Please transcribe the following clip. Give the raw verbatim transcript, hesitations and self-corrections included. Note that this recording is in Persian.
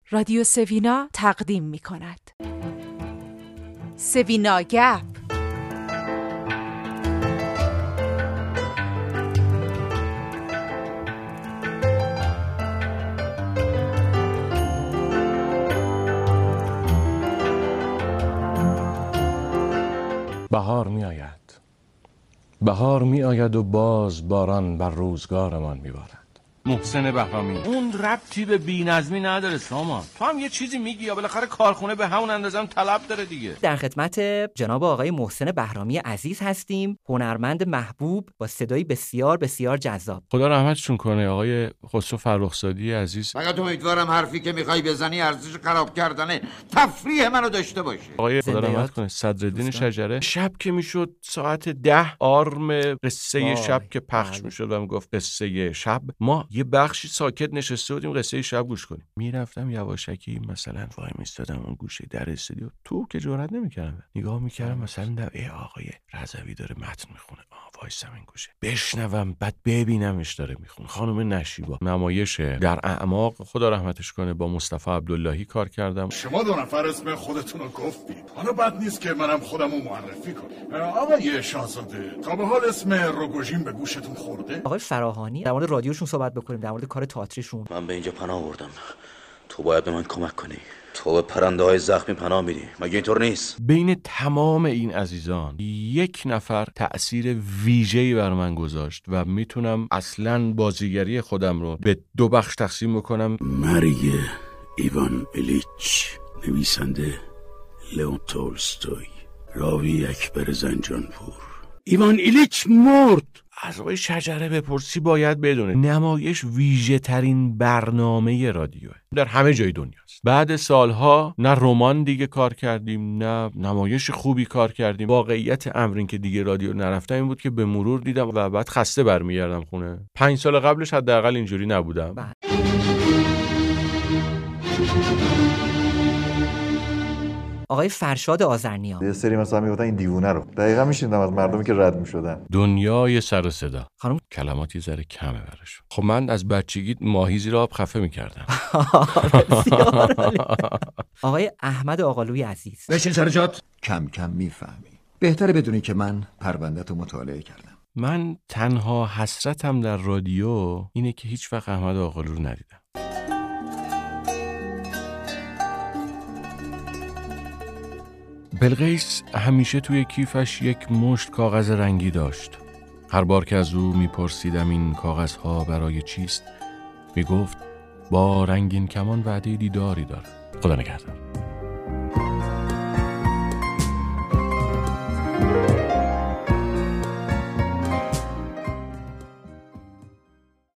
رادیو سوینا تقدیم می کند سوینا گپ. بهار می آید، بهار می آید و باز باران بر روزگارمان می بارد. محسن بهرامی. اون ربطی به بی‌نظمی نداره سامان، تو هم یه چیزی میگی یا بالاخره کارخونه به همون اندازه هم طلب داره دیگه. در خدمت جناب آقای محسن بهرامی عزیز هستیم، هنرمند محبوب با صدایی بسیار بسیار جذاب. خدا رحمتشون کنه آقای خسرو فرخزادی عزیز. فقط امیدوارم حرفی که میخوای بزنی ارزش خراب کردن تفریح منو داشته باشه. آقای خدا رحمت کنه صدرالدین شجره، شب که میشد ساعت ده آرم قصه شب که پخش میشد و میگفت قصه شب، ما یه بخشی ساکت نشسته بودیم قصه شب گوش کنیم. میرفتم یواشکی مثلا وای میستادم اون گوشه در استودیو، تو که جرئت نمیکردم نگاه میکردم مثلا در ای آقای رضوی داره متن میخونه، آ وایسم این گوشه بشنوم، بعد ببینمش داره میخونه. خانم نشیبا نمایش در اعماق خدا رحمتش کنه با مصطفی عبداللهی کار کردم. شما دو نفر اسم خودتون رو گفتید، حالا بد نیست که منم خودم رو معرفی کنم. آقای شاهزاده، تا به حال اسم روگوژین به گوشتون خورده؟ آقای فراهانی، در مورد رادیوشون صحبت بکنیم، در مورد کار تئاتریشون. من به اینجا پناه آوردم، تو باید به من کمک کنی. تو به پرنده های زخمی پناه میدی، مگه اینطور نیست؟ بین تمام این عزیزان یک نفر تأثیر ویژه‌ای بر من گذاشت و میتونم اصلاً بازیگری خودم رو به دو بخش تقسیم بکنم. مرگ ایوان ایلیچ، نویسنده لئون تولستوی، راوی اکبر زنجانپور. ایوان ایلیچ مرد. از آقای شجره بپرسی باید بدونه نمایش ویژه ترین برنامه رادیوه در همه جای دنیاست. بعد سالها نه رمان دیگه کار کردیم نه نمایش خوبی کار کردیم. واقعیت امرین که دیگه رادیو نرفتم این بود که به مرور دیدم و بعد خسته برمیگردم خونه. پنج سال قبلش حداقل اینجوری نبودم. بله. آقای فرشاد آذرنیا، یه سری مثلا میگفتن این دیوونه رو دقیقاً میشیندم از مردمی که رد میشدن. دنیای سر و صدا. خانم کلماتی ذره کمه برش. خب من از بچگی ماهی زیر آب خفه میکردم. آقای احمد آقالوی عزیز، بشین سر جات. کم کم میفهمی، بهتره بدونی که من پرونده‌تو مطالعه کردم. من تنها حسرتم در رادیو اینه که هیچ وقت احمد آقالو رو ندیدم. بلقیس همیشه توی کیفش یک مشت کاغذ رنگی داشت. هر بار که از او میپرسیدم این کاغذها برای چیست، میگفت با رنگین کمان وعده دیداری داره. خدا نگهدار.